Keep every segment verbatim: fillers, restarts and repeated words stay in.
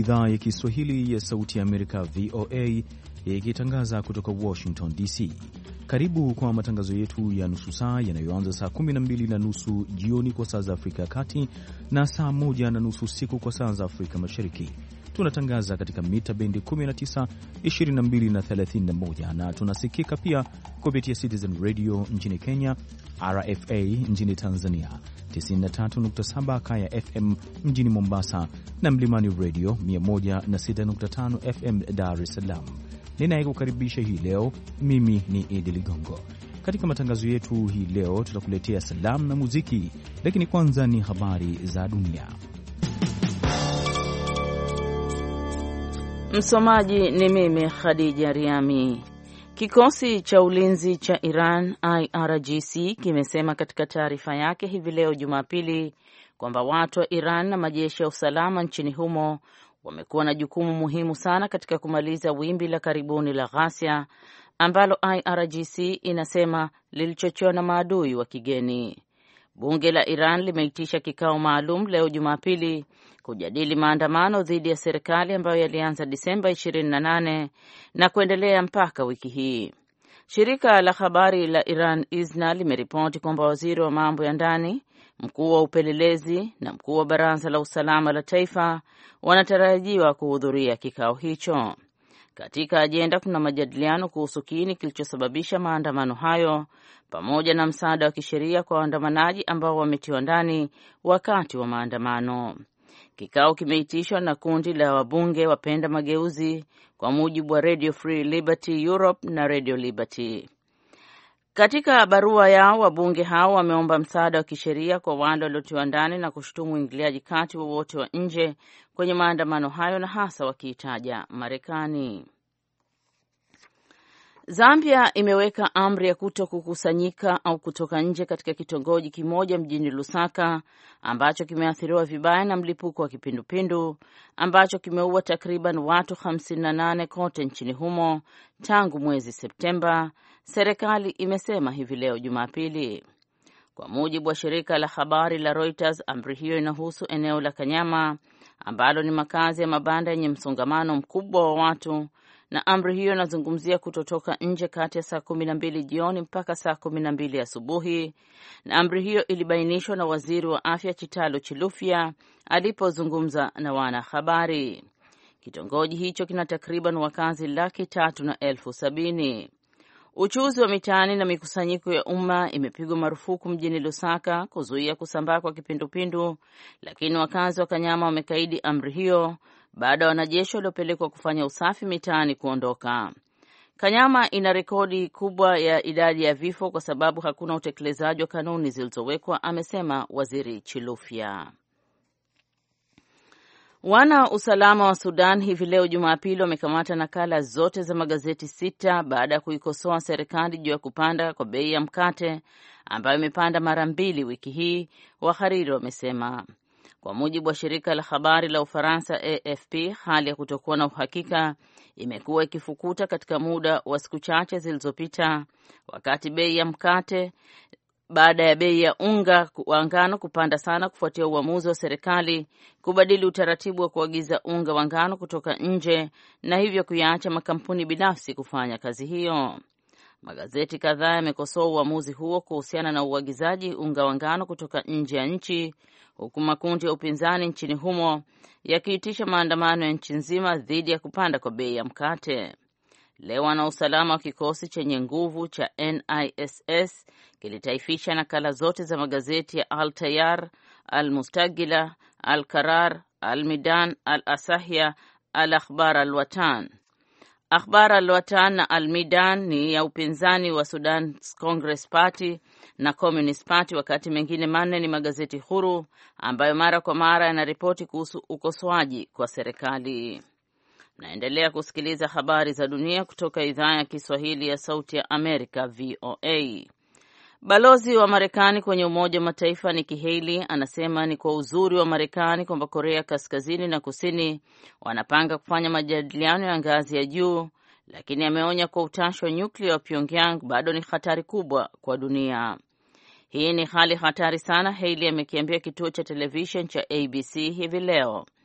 idhaa ya Kiswahili ya Sauti ya Amerika, V O A, ikitangaza kutoka Washington D C. Karibu kwa matangazo yetu ya nusu saa yanayoanza saa kumi na mbili na nusu jioni kwa saa za Afrika ya Kati na saa moja na nusu usiku kwa saa za Afrika Mashariki. Tunatangaza katika mita bendi kumi na tisa, ishirini na mbili na thelathini na moja na tunasikika pia kupitia Citizen Radio nchini Kenya, R F A nchini Tanzania, tisini na tatu nukta saba Kaya F M mjini Mombasa na Mlimani Radio mia moja na sita nukta tano F M Dar es Salaam. Ninayekukaribisha hii leo mimi ni Idi Ligongo. Katika matangazo yetu hii leo tutakuletea salamu na muziki, lakini kwanza ni habari za dunia. Msomaji ni mimi Khadija Riami. Kikosi cha ulinzi cha Iran I R G C kimesema katika taarifa yake hivi leo Jumapili kwamba watu wa Iran na majeshi ya usalama nchini humo wamekuwa na jukumu muhimu sana katika kumaliza wimbi la karibuni la ghasia ambalo I R G C inasema lilichochewa na maadui wa kigeni. Bunge la Iran limeitisha kikao maalum leo Jumapili kujadili maandamano dhidi ya serikali ambayo yalianza Disemba ishirini na nane na kuendelea mpaka wiki hii. Shirika la habari la Iran I S N A limeripoti kwamba waziri wa mambo ya ndani, mkuu wa upelelezi na mkuu wa baraza la usalama la taifa wanatarajiwa kuhudhuria kikao hicho. Katika ajenda kuna majadiliano kuhusu kiini kilichosababisha maandamano hayo pamoja na msaada wa kisheria kwa waandamanaji ambao wametiwa ndani wakati wa maandamano. Kikao kimeitishwa na kundi la wabunge wapenda mageuzi kwa mujibu wa Radio Free Liberty Europe na Radio Liberty. Katika barua yao wabunge hao wameomba msaada wa kisheria kwa wale waliotiwa ndani na kushutumu uingiliaji kati wowote wa nje kwenye maandamano hayo na hasa wakiitaja Marekani. Zambia imeweka amri ya kuto kukusanyika au kutoka nje katika kitongoji kimoja mjini Lusaka ambacho kimeathiriwa vibaya na mlipuko wa kipindupindu ambacho kimeua takriban watu hamsini na nane kote nchini humo tangu mwezi Septemba, serikali imesema hivi leo Jumapili. Kwa mujibu wa shirika la habari la Reuters, amri hiyo inahusu eneo la Kanyama ambalo ni makazi ya mabanda yenye msongamano mkubwa wa watu, na amri hiyo inazungumzia kutotoka nje kati ya saa kumi na mbili jioni mpaka saa kumi na mbili asubuhi, na amri hiyo ilibainishwa na waziri wa afya Chitalo Chilufya alipozungumza na wanahabari. Kitongoji hicho kina takriban wakazi laki tatu na elfu sabini. Uchuzi wa mitaani na mikusanyiko ya umma imepigwa marufuku mjini Lusaka kuzuia kusambaa kwa kipindupindu, lakini wakazi wa Kanyama wamekaidi amri hiyo baada ya wanajeshi waliopelekwa kufanya usafi mitaani kuondoka. Kanyama ina rekodi kubwa ya idadi ya vifo kwa sababu hakuna utekelezaji wa kanuni zilizowekwa, amesema waziri Chilufya. Wana usalama wa Sudan hivi leo Jumapili wamekamata nakala zote za magazeti sita baada ya kuikosoa serikali juu ya kupanda kwa bei ya mkate ambayo imepanda mara mbili wiki hii, wahariri wamesema. Kwa mujibu wa shirika la habari la Ufaransa A F P, hali ya kutokuwa na uhakika imekuwa ikifukuta katika muda wa siku chache zilizopita, wakati bei ya mkate baada ya bei ya unga wa ngano kupanda sana kufuatia uamuzi wa serikali kubadili utaratibu wa kuagiza unga wa ngano kutoka nje na hivyo kuyaacha makampuni binafsi kufanya kazi hiyo. Magazeti kadhaa yamekosoa uamuzi huo kuhusiana na uagizaji unga wa ngano kutoka nje ya nchi, huku makundi ya upinzani nchini humo yakiitisha maandamano ya nchi nzima dhidi ya kupanda kwa bei ya mkate. Leo wana usalama wa kikosi chenye nguvu cha N I S S kilitaifisha nakala zote za magazeti ya Al Tayar, Al Mustaqila, Al Qarar, Al Midan, Al Asahya, Al Akhbar Al Watan. Akhbar Al Watan na Al Midan ni ya upinzani wa Sudan Congress Party na Communist Party, wakati mengine manne ni magazeti huru ambayo mara kwa mara yanaripoti kuhusu ukosoaji kwa serikali. Naendelea kusikiliza habari za dunia kutoka idhaa ya Kiswahili ya Sauti ya Amerika, V O A. Balozi wa Marekani kwenye Umoja wa Mataifa Nikki Haley anasema ni kwa uzuri wa Marekani kwamba Korea Kaskazini na Kusini wanapanga kufanya majadiliano ya ngazi ya juu, lakini ameonya kwa utashi wa nyuklia wa Pyongyang bado ni hatari kubwa kwa dunia. Hii ni hali hatari sana, Haley amekiambia kituo cha television cha A B C hivi leo.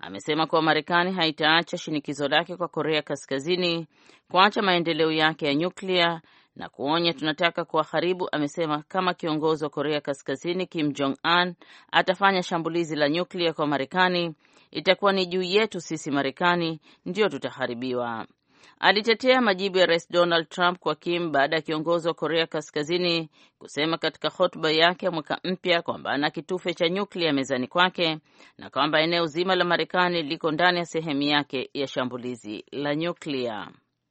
amesema kuwa Marekani haitaacha shinikizo lake kwa Korea Kaskazini kuacha maendeleo yake ya nyuklia na kuonya, tunataka kuwaharibu. Amesema kama kiongozi wa Korea Kaskazini Kim Jong Un atafanya shambulizi la nyuklia kwa Marekani, itakuwa ni juu yetu sisi Marekani ndio tutaharibiwa. Alitetea majibu ya Rais Donald Trump kwa Kim baada ya kiongozi wa Korea Kaskazini kusema katika hotuba yake ya mwaka mpya kwamba ana kitufe cha nyuklia mezani kwake na kwamba eneo zima la Marekani liko ndani ya sehemu yake ya shambulizi la nyuklia.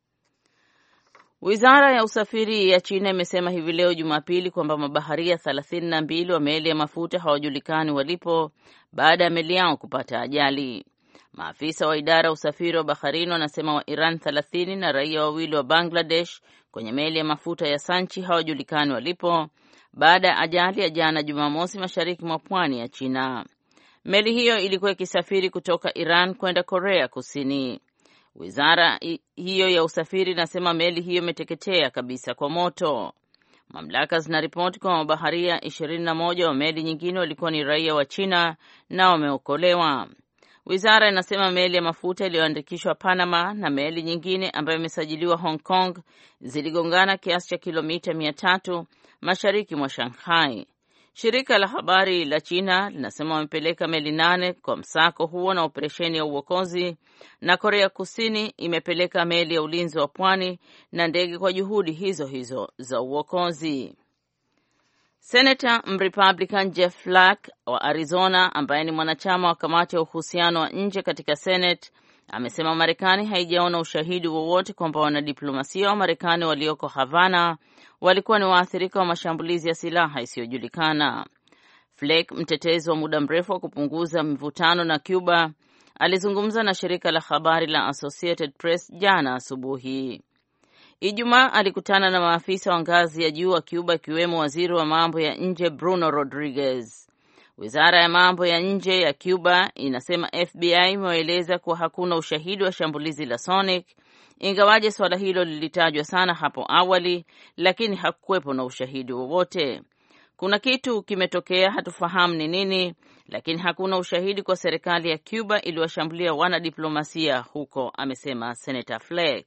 Wizara ya usafiri ya China imesema hivi leo Jumapili kwamba mabaharia thelathini na mbili wa meli ya mafuta hawajulikani walipo baada ya meli yao kupata ajali. Maafisa wa idara ya usafiri wa baharini wanasema wa Iran thelathini na raia wawili wa Bangladesh kwenye meli ya mafuta ya Sanchi hawajulikani walipo baada ya ajali ya jana Jumamosi mashariki mwa pwani ya China. Meli hiyo ilikuwa ikisafiri kutoka Iran kwenda Korea Kusini. Wizara hiyo ya usafiri inasema meli hiyo imeteketea kabisa kwa moto. Mamlaka zinaripoti kwa mabaharia ishirini na moja wa meli nyingine walikuwa ni raia wa China na wameokolewa. Wizara inasema meli ya mafuta iliyoandikishwa Panama na meli nyingine ambayo imesajiliwa Hong Kong ziligongana kiasi cha kilomita mia tatu mashariki mwa Shanghai. Shirika la habari la China linasema wamepeleka meli nane kwa msako huo na operesheni ya uokozi, na Korea Kusini imepeleka meli ya ulinzi wa pwani na ndege kwa juhudi hizo hizo za uokozi. Senator Mrepublican Jeff Flake wa Arizona ambaye ni mwanachama wa kamati ya uhusiano wa nje katika Senate amesema Marekani haijaona ushahidi wowote kwamba wanadiplomasia wa Marekani walioko Havana walikuwa ni waathirika wa mashambulizi ya silaha isiyojulikana. Flake, mtetezi wa muda mrefu wa kupunguza mvutano na Cuba, alizungumza na shirika la habari la Associated Press jana asubuhi. Ijumaa alikutana na maafisa wa ngazi ya juu wa Cuba ikiwemo waziri wa mambo ya nje Bruno Rodriguez. Wizara ya mambo ya nje ya Cuba inasema F B I imeeleza kuwa hakuna ushahidi wa shambulizi la Sonic, ingawaje swala hilo lilitajwa sana hapo awali, lakini hakuwepo na ushahidi wowote. Kuna kitu kimetokea, hatufahamu ni nini, lakini hakuna ushahidi kwa serikali ya Cuba iliwashambulia wanadiplomasia huko, amesema Senator Flake.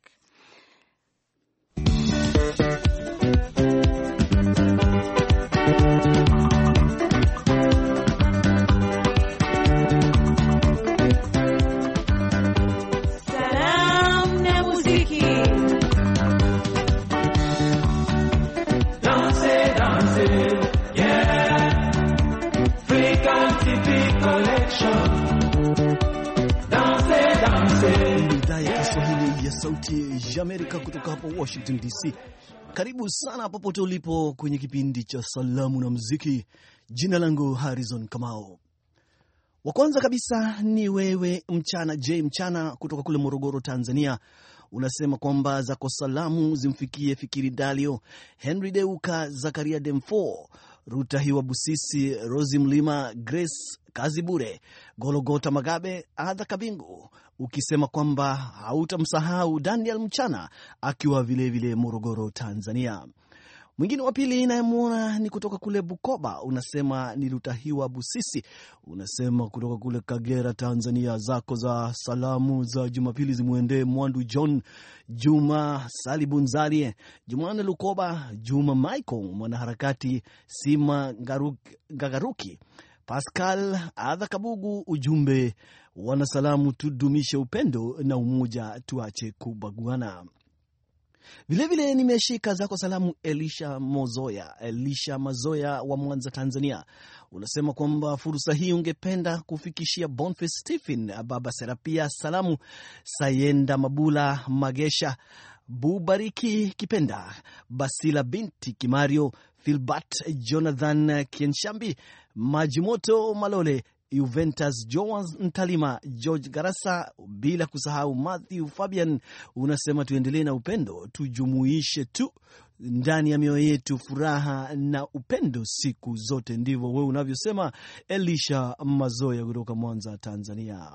Sauti ya Amerika kutoka hapa Washington D C. Karibu sana popote ulipo kwenye kipindi cha Salamu na Muziki. Jina langu Harrison Kamau. Wa kwanza kabisa ni wewe Mchana J Mchana kutoka kule Morogoro, Tanzania. Unasema kwamba zako salamu zimfikie Fikiri Dalio, Henry Deuka, Zakaria Demfo, Ruta Hiwa Busisi, Rosi Mlima, Grace Kazibure, Gologota Magabe, Adha Kabingu, ukisema kwamba hautamsahau Daniel Mchana akiwa vile vile Morogoro, Tanzania. Mwingine wa pili inayemuona ni kutoka kule Bukoba, unasema ni Lutahiwa Busisi, unasema kutoka kule Kagera, Tanzania. Zako za salamu za Jumapili zimuendee Mwandu John, Juma Salibunzari, Jumane Lukoba, Juma Michael, mwanaharakati Sima Gagaruki, Pascal Adha Kabugu. Ujumbe, wanasalamu tudumishe upendo na umoja, tuache kubaguana. Vile vile nimeshika zako salamu Elisha Mozoya, Elisha Mazoya wa Mwanza, Tanzania. Unasema kwamba fursa hii ungependa kufikishia Boniface Stephen, Baba Serapia, salamu Sayenda Mabula Magesha, Bubariki Kipenda, Basila binti Kimario, Philbert Jonathan Kienshambi, Majimoto Malole, Juventus Joas Ntalima, George Garasa, bila kusahau Matthew Fabian. Unasema tuendelee na upendo, tujumuishe tu ndani ya mioyo yetu furaha na upendo siku zote. Ndivyo wewe unavyosema, Elisha Mazoya kutoka Mwanza, Tanzania.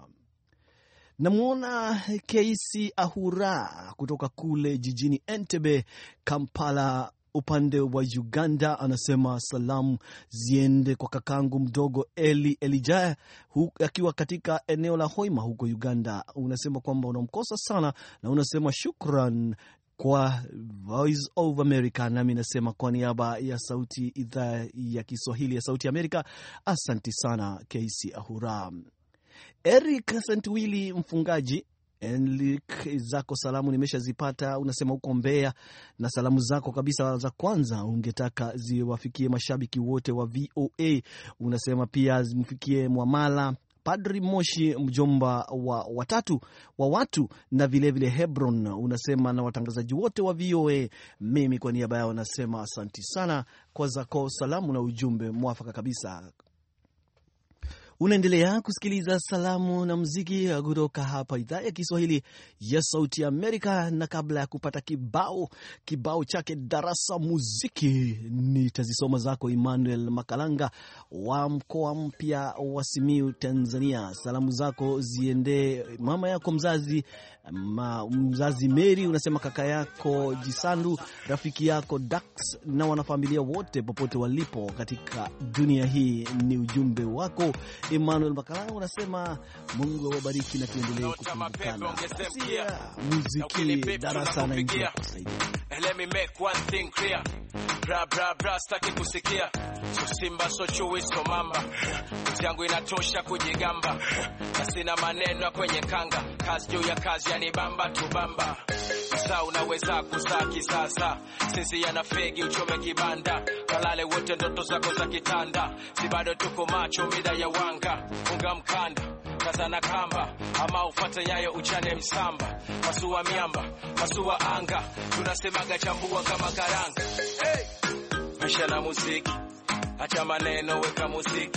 Namuona Keisi Ahura kutoka kule jijini Entebbe, Kampala, Upande wa Uganda anasema salamu ziende kwa kakangu mdogo Eli Elijah akiwa katika eneo la Hoima huko Uganda. Unasema kwamba unamkosa sana na unasema shukran kwa Voice of America. Nami nasema kwa niaba ya sauti idhaa ya Kiswahili ya Sauti Amerika, asanti sana K C Ahura. Eric Santwili mfungaji Enlik, zako salamu nimeshazipata. Unasema uko Mbeya na salamu zako kabisa za kwanza ungetaka ziwafikie mashabiki wote wa V O A. Unasema pia zimfikie Mwamala, Padri Moshi, mjomba wa watatu wa watu na vile vile Hebron. Unasema na watangazaji wote wa V O A. Mimi kwa niaba yao nasema asanti sana kwa zako salamu na ujumbe mwafaka kabisa. Unaendelea kusikiliza salamu na muziki kutoka hapa idhaa ya Kiswahili ya Sauti ya Amerika, na kabla ya kupata kibao kibao chake Darasa Muziki, nitazisoma zako Emmanuel Makalanga wa mkoa mpya wa Simiyu, Tanzania. Salamu zako ziende mama yako mzazi ma, mzazi Mary, unasema kaka yako Jisandu, rafiki yako Dax na wanafamilia wote popote walipo katika dunia hii. Ni ujumbe wako Emmanuel Makalanga, unasema Mungu awabariki na tuendelee kukumbukana. Muziki darasa na ingia kusaidia. Let me make one thing clear. Bra bra bra staki kusikia. So simba so chui so mamba. Kazi yangu inatosha kujigamba. Na sina maneno kwenye kanga. Kazi juu ya kazi yani bamba tu bamba. Sasa unaweza kuzaa kisasa. Sisi yana fegi uchome kibanda. Kalale wote ndoto zako za kitanda. Si bado tuko macho mida ya wanga. Funga mkanda. Kaza na kamba, ama ufate nyayo uchane msamba. Masua miamba, masua anga. Tunasemaga chambua kama karanga. Hey! Maisha na muziki, acha maneno weka muziki.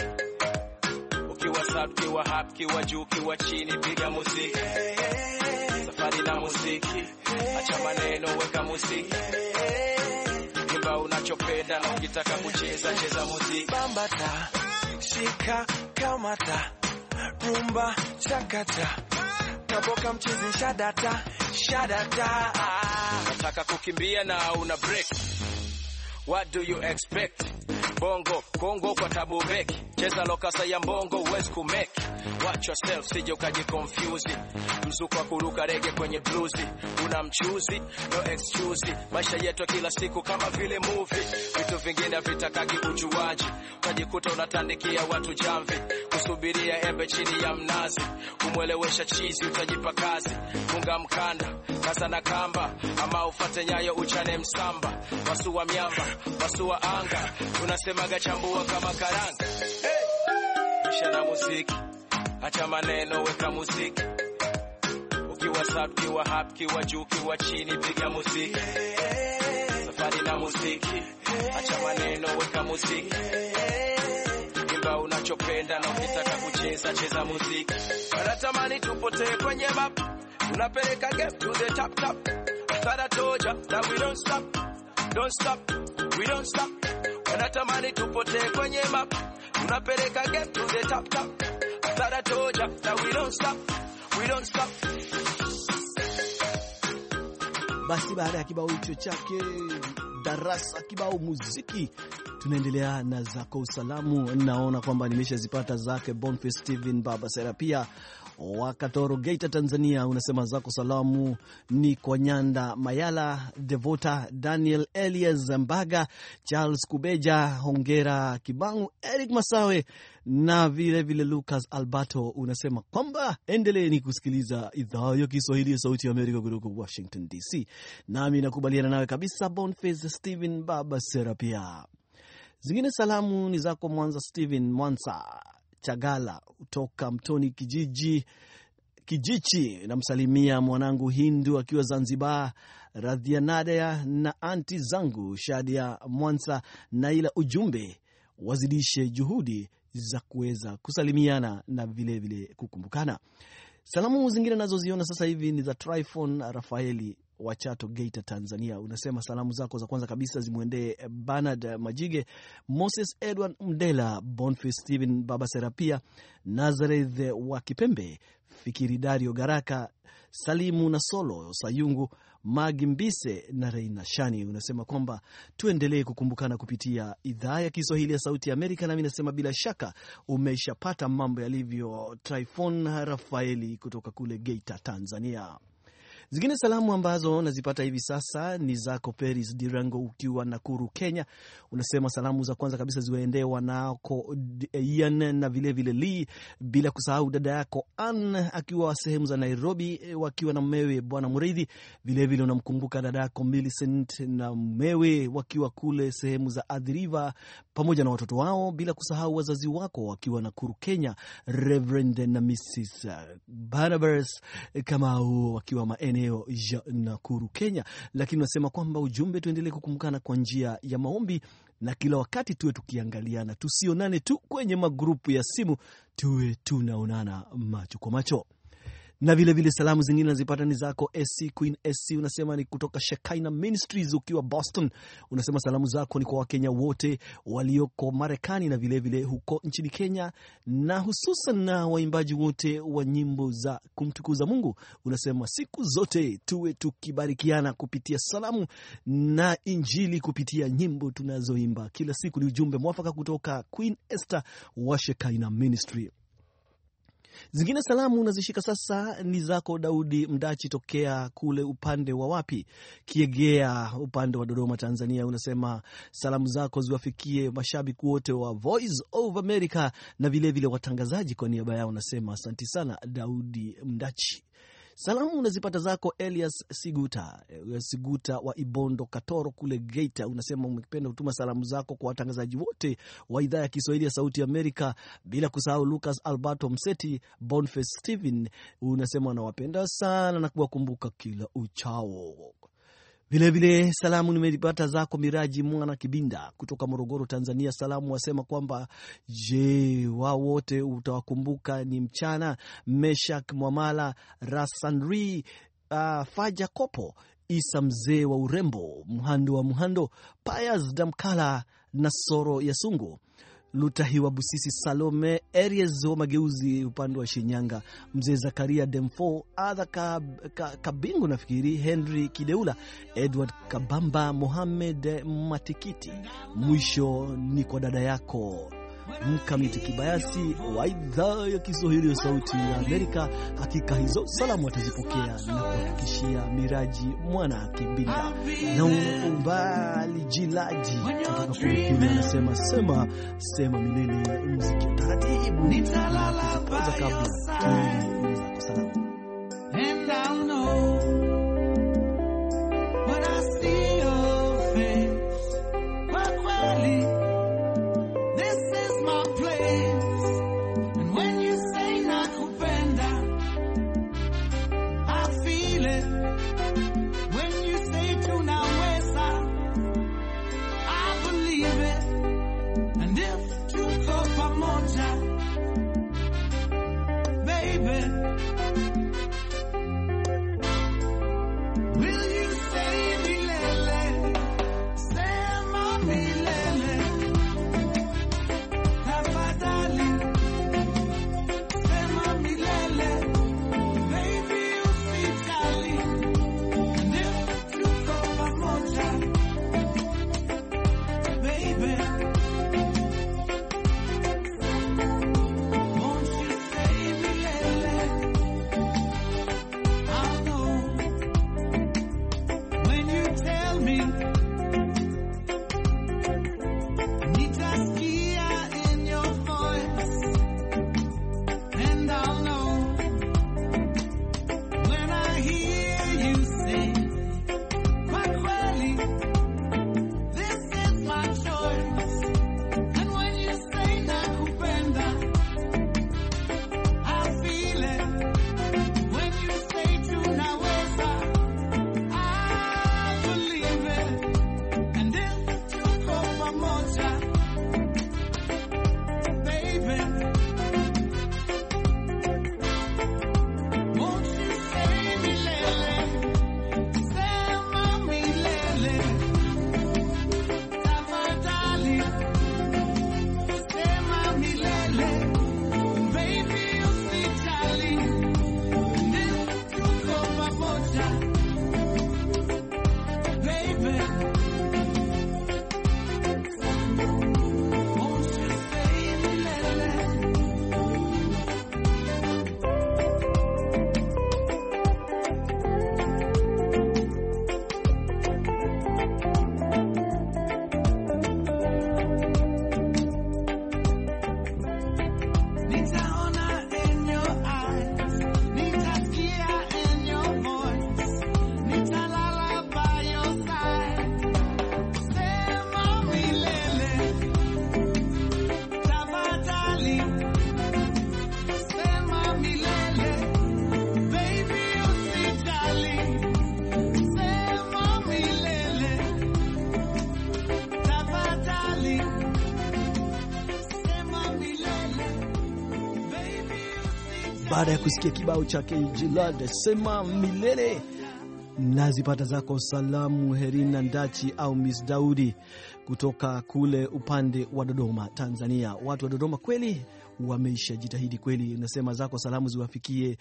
Ukiwa sub, kiwa hap, kiwa juu, kiwa chini, piga muziki. Safari na muziki, acha maneno weka muziki. Imba unachopenda na ukitaka kucheza, cheza muziki. Bambata, shika, kamata. Rumba, chakata. Kaboka mchizi shadata, shadata. Nataka kukimbia na una break. What do you expect? Bongo, Kongo kwa tabu beki. Cheza lokasa ya mbongo uwezi kumeki. Watch yourself, sije ukaji confuse. Mzuko wa kuruka rege kwenye bluzi. Una mchuzi, no excuse. Maisha yetu kila siku kama vile movie. Vitu vingine vitakagi ujuaji. Utajikuta unatandikia watu jamvi. Kusubiria embe chini ya mnazi. Kumwelewesha chizi utajipa kazi. Funga mkanda, kaza na kamba. Ama ufate nyayo uchane msamba. Masua miamba, masua anga. Tunasemaga chambua kama karanga. Hey! Maisha na muziki, acha maneno weka muziki. Ukiwa sub, kiwa hap, kiwa juu, kiwa chini, piga muziki. Safari na muziki, acha maneno weka muziki. Imba unachopenda na ukitaka kucheza, cheza muziki. Natamani tupotee kwenye map. Tunapeleka game to the top top. Sada toja that we don't stop. Don't stop, we don't stop. Natamani tupotee kwenye map. Tunapeleka game to the top top. Sada toja that we don't stop. We don't stop. Basi baada ya kibao hicho chake Darasa, kibao muziki, tunaendelea na zako usalamu. Naona kwamba nimeshazipata zake Boniface Steven Baba Serapia wa Katoro, Geita, Tanzania. Unasema zako salamu ni kwa Nyanda Mayala, Devota Daniel, Elias Mbaga, Charles Kubeja, Hongera Kibangu, Eric Masawe na vile vile Lucas Alberto. Unasema kwamba endeleeni kusikiliza idhaa ya Kiswahili ya Sauti ya Amerika kutoka Washington D C. Nami nakubaliana nawe kabisa Boniface Steven Baba Serapia. Zingine salamu ni zako Mwanza Steven Mwanza Chagala kutoka Mtoni kijiji Kijichi. Namsalimia mwanangu Hindu akiwa Zanzibar, Radhianadea na anti zangu Shadia Mwanza, na ila ujumbe wazidishe juhudi za kuweza kusalimiana na vile vile kukumbukana. Salamu zingine nazo ziona sasa hivi ni za Tryphon Rafaeli wa Chato, Geita, Tanzania. Unasema salamu zako za kwanza kabisa zimwendee Bernard Majige, Moses Edward Mdela, Boniface Steven, Baba Serapia, Nazareth wa Kipembe, Fikiri Dario Garaka, Salimu na Solo Sayungu, Magi Mbise na Reina Shani. Unasema kwamba tuendelee kukumbukana kupitia idhaa ya Kiswahili ya Sauti ya Amerika, na mimi nasema bila shaka umeshapata mambo yalivyo. Tryphon Rafaeli kutoka kule Geita, Tanzania. Zingine salamu ambazo nazipata hivi sasa ni zako Peris Dirango ukiwa Nakuru, Kenya. Unasema salamu za kwanza kabisa ziwaendee wanako Ian na vile vile Lee, bila kusahau dada yako Ann akiwa sehemu za Nairobi wakiwa na mmewe Bwana Mureithi. Vile vile unamkumbuka dada yako Millicent na mmewe wakiwa kule sehemu za Athi River pamoja na watoto wao, bila kusahau wazazi wako wakiwa Nakuru, Kenya, Reverend na Missus Barnabas Kamau wakiwa maeneo ya Nakuru, Kenya. Lakini unasema kwamba ujumbe tuendelee kukumbukana kwa njia ya maombi, na kila wakati tuwe tukiangaliana, tusionane tu kwenye magrupu ya simu, tuwe tunaonana macho kwa macho. Na vile vile salamu zingine nazipata ni zako S C Queen S C. Unasema ni kutoka Shekinah Ministries ukiwa Boston. Unasema salamu zako ni kwa Wakenya wote walioko Marekani na vile vile huko nchini Kenya, na hususan na waimbaji wote wa nyimbo za kumtukuza Mungu. Unasema siku zote tuwe tukibarikiana kupitia salamu na injili kupitia nyimbo tunazoimba kila siku. Ni ujumbe mwafaka kutoka Queen Esther wa Shekinah Ministry. Zingine salamu unazishika sasa ni zako Daudi Mdachi tokea kule upande wa wapi, Kiegea, upande wa Dodoma, Tanzania. Unasema salamu zako ziwafikie mashabiki wote wa Voice of America na vile vile watangazaji. Kwa niaba yao unasema asante sana Daudi Mdachi. Salamu unazipata zako Elias Siguta, Siguta wa Ibondo Katoro kule Geita. Unasema umependa kutuma salamu zako kwa watangazaji wote wa idhaa ya Kiswahili ya Sauti ya Amerika, bila kusahau Lucas Alberto Mseti, Boniface Steven. Unasema unawapenda sana na kuwakumbuka kila uchao. Vile vile salamu nimepata zako Miraji Mwana Kibinda kutoka Morogoro, Tanzania. Salamu wasema kwamba je, wao wote utawakumbuka ni mchana Meshak Mwamala, Rasanri, uh, Faja Kopo, Isa mzee wa urembo, Muhando wa Muhando, Payas Damkala na Soro ya Sungu, Lutahiwa Busisi, Salome Areas wa Mageuzi upande wa Shinyanga, Mzee Zakaria Demfo, Adha Kabingu nafikiri, Henry Kideula, Edward Kabamba, Mohamed Matikiti. Mwisho ni kwa dada yako Mkamiti Kibayasi wa idhaa ya Kiswahili ya Sauti ya Amerika. Hakika hizo salamu watazipokea na kuhakikishia Miraji Mwana Kibinda na umbali jilaji kutoka kule anasema sema sema milele mziki taratibu nitalala kabla tuanze kusalamu. And I know when I see your face, kwa kweli baada ya kusikia kibao chake Jilad sema milele. Nazipata zako salamu Herina Ndachi au Miss Daudi kutoka kule upande wa Dodoma, Tanzania. Watu wa Dodoma kweli wameisha jitahidi kweli. Nasema zako salamu ziwafikie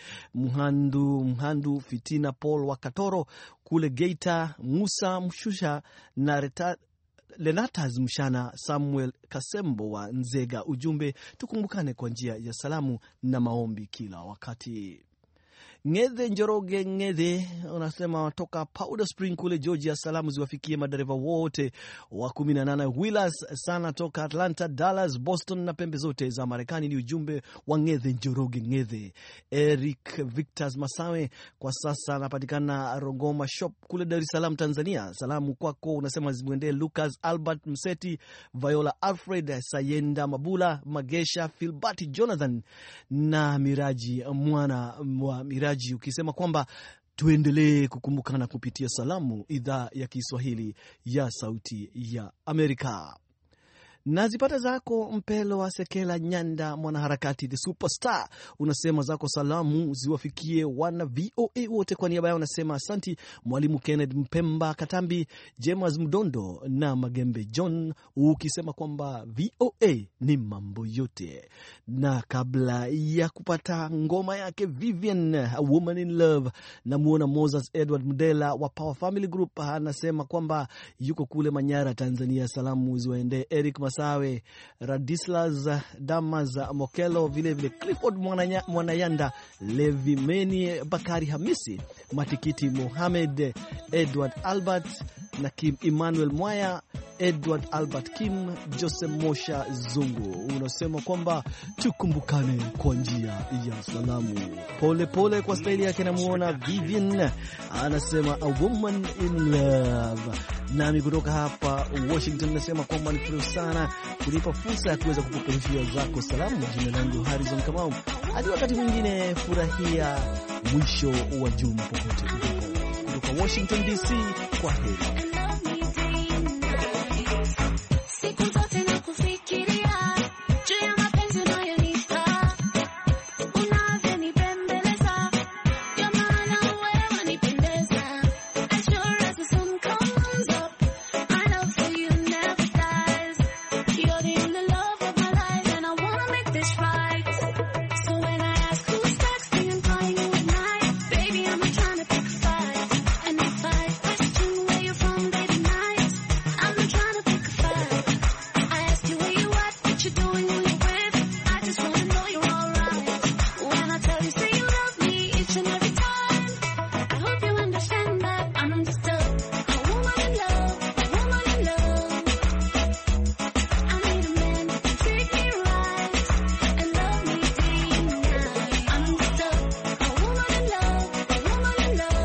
Mhandu Mhandu Fitina Paul wa Katoro kule Geita, Musa Mshusha na Reta Lenatas Mshana, Samuel Kasembo wa Nzega. Ujumbe, tukumbukane kwa njia ya salamu na maombi kila wakati. Ng'ethe Njoroge Ng'ethe unasema toka Powder Spring kule Georgia, salamu ziwafikie madereva wote wa kumi na nane Wheelers sana toka Atlanta, Dallas, Boston na pembe zote za Marekani. Ni ujumbe wa Ng'ethe Njoroge Ng'ethe. Eric Victors Masawe kwa sasa anapatikana Rogoma Shop kule Dar es Salaam, Tanzania. Salamu kwako unasema zimwendee Lucas Albert Mseti, Viola Alfred, Sayenda Mabula, Magesha Philbert Jonathan na Miraji mwana wa Miraji, ukisema kwamba tuendelee kukumbukana kupitia salamu idhaa ya Kiswahili ya Sauti ya Amerika. Nazipata zako Mpelo wa Sekela Nyanda, mwanaharakati the superstar. Unasema zako salamu ziwafikie wana V O A wote. Kwa niaba yao unasema asanti Mwalimu Kenneth Mpemba Katambi, James Mdondo na Magembe John, ukisema kwamba V O A ni mambo yote. Na kabla ya kupata ngoma yake Vivian, A Woman in Love, na muona Moses Edward Mdela wa Power Family Group anasema kwamba yuko kule Manyara, Tanzania. Salamu ziwaende Eric Sawe, Radislas Damas Mokelo, vile vile Clifford Mwananya, Mwanayanda, Levi Meni, Bakari Hamisi, Matikiti Mohamed, Edward Albert na Kim Emmanuel Mwaya, Edward Albert Kim, Joseph Mosha Zungu. Unasema kwamba tukumbukane kwa njia ya salamu. Pole pole kwa staili yake. Namuona Vivian anasema A Woman in Love. Nami kutoka hapa Washington nasema kwamba ni furaha sana kunipa fursa ya kuweza kukuperushia zako salamu. Jina langu Harrison Kamau. Hadi wakati mwingine, furahia mwisho wa juma popote ulipo. Kutoka Washington D C, kwa heri. Love.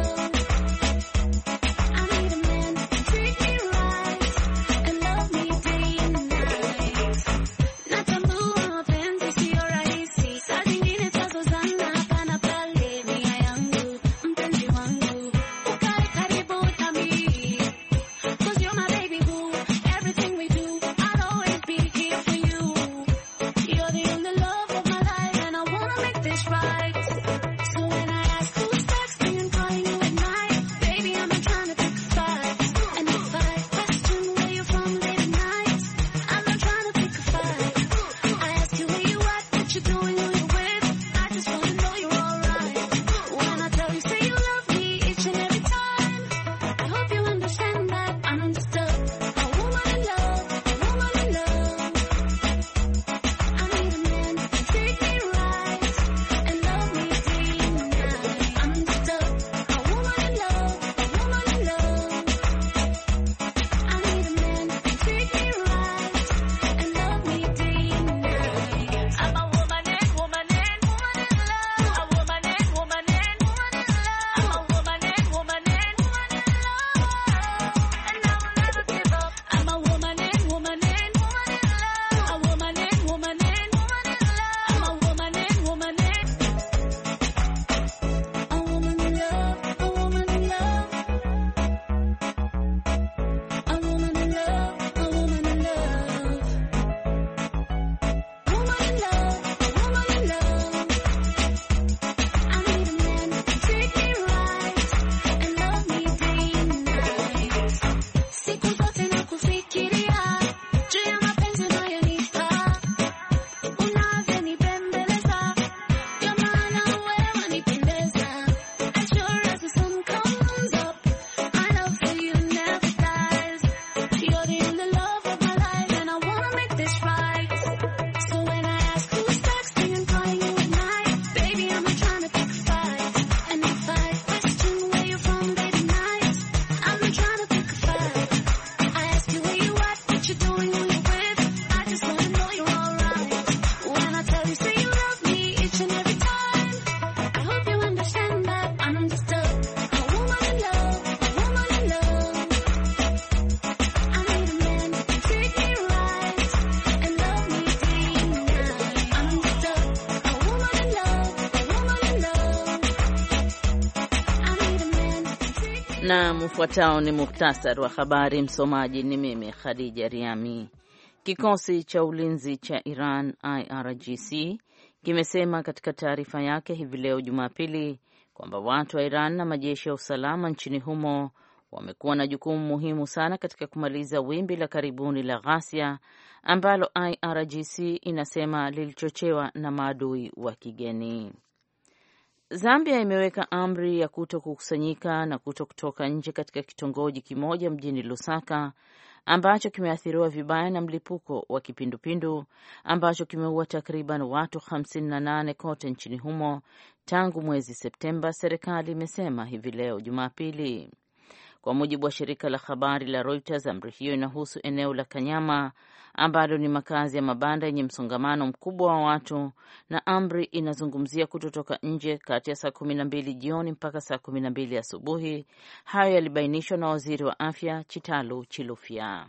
Na mfuatao ni muhtasari wa habari. Msomaji ni mimi Khadija Riami. Kikosi cha ulinzi cha Iran I R G C kimesema katika taarifa yake hivi leo Jumapili kwamba watu wa Iran na majeshi ya usalama nchini humo wamekuwa na jukumu muhimu sana katika kumaliza wimbi la karibuni la ghasia ambalo I R G C inasema lilichochewa na maadui wa kigeni. Zambia imeweka amri ya kuto kukusanyika na kuto kutoka nje katika kitongoji kimoja mjini Lusaka ambacho kimeathiriwa vibaya na mlipuko wa kipindupindu ambacho kimeua takriban watu hamsini na nane kote nchini humo tangu mwezi Septemba, serikali imesema hivi leo Jumapili. Kwa mujibu wa shirika la habari la Reuters, amri hiyo inahusu eneo la Kanyama ambalo ni makazi ya mabanda yenye msongamano mkubwa wa watu, na amri inazungumzia kutotoka nje kati ya saa kumi na mbili jioni mpaka saa kumi na mbili asubuhi. Hayo yalibainishwa na waziri wa afya Chitalu Chilufya.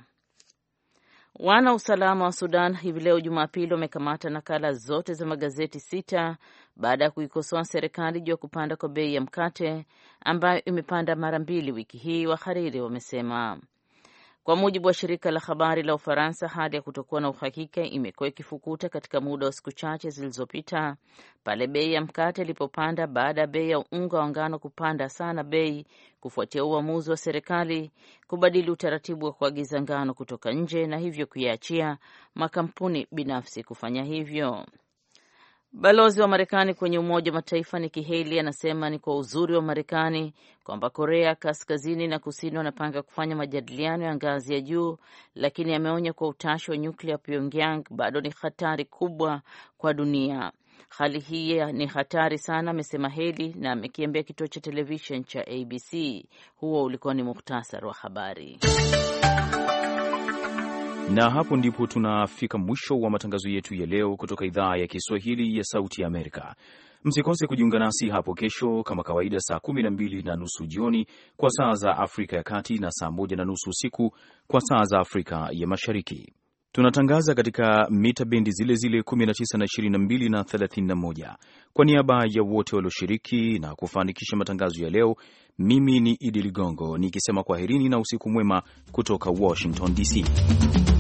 Wana usalama wa Sudan hivi leo Jumapili wamekamata nakala zote za magazeti sita baada ya kuikosoa serikali juu ya kupanda kwa bei ya mkate ambayo imepanda mara mbili wiki hii, wahariri wamesema. Kwa mujibu wa shirika la habari la Ufaransa, hali ya kutokuwa na uhakika imekuwa ikifukuta katika muda wa siku chache zilizopita pale bei ya mkate ilipopanda baada ya bei ya unga wa ngano kupanda sana bei kufuatia uamuzi wa serikali kubadili utaratibu wa kuagiza ngano kutoka nje na hivyo kuiachia makampuni binafsi kufanya hivyo. Balozi wa Marekani kwenye Umoja wa Mataifa Nikki Haley anasema ni kwa uzuri wa Marekani kwamba Korea Kaskazini na Kusini wanapanga kufanya majadiliano ya ngazi ya juu, lakini ameonya kwa utashi wa nyuklia Pyongyang bado ni hatari kubwa kwa dunia. Hali hii ni hatari sana, amesema Haley, na amekiambia kituo cha television cha A B C. Huo ulikuwa ni muhtasari wa habari. Na hapo ndipo tunafika mwisho wa matangazo yetu ya leo kutoka idhaa ya Kiswahili ya Sauti ya Amerika. Msikose kujiunga nasi hapo kesho kama kawaida saa kumi na mbili na nusu jioni kwa saa za Afrika ya Kati na saa moja na nusu usiku kwa saa za Afrika ya Mashariki. Tunatangaza katika mita bendi zile zile kumi na tisa na ishirini na mbili na thelathini na moja. Kwa niaba ya wote walioshiriki na kufanikisha matangazo ya leo, mimi ni Idi Ligongo nikisema kwaherini na usiku mwema kutoka Washington D C.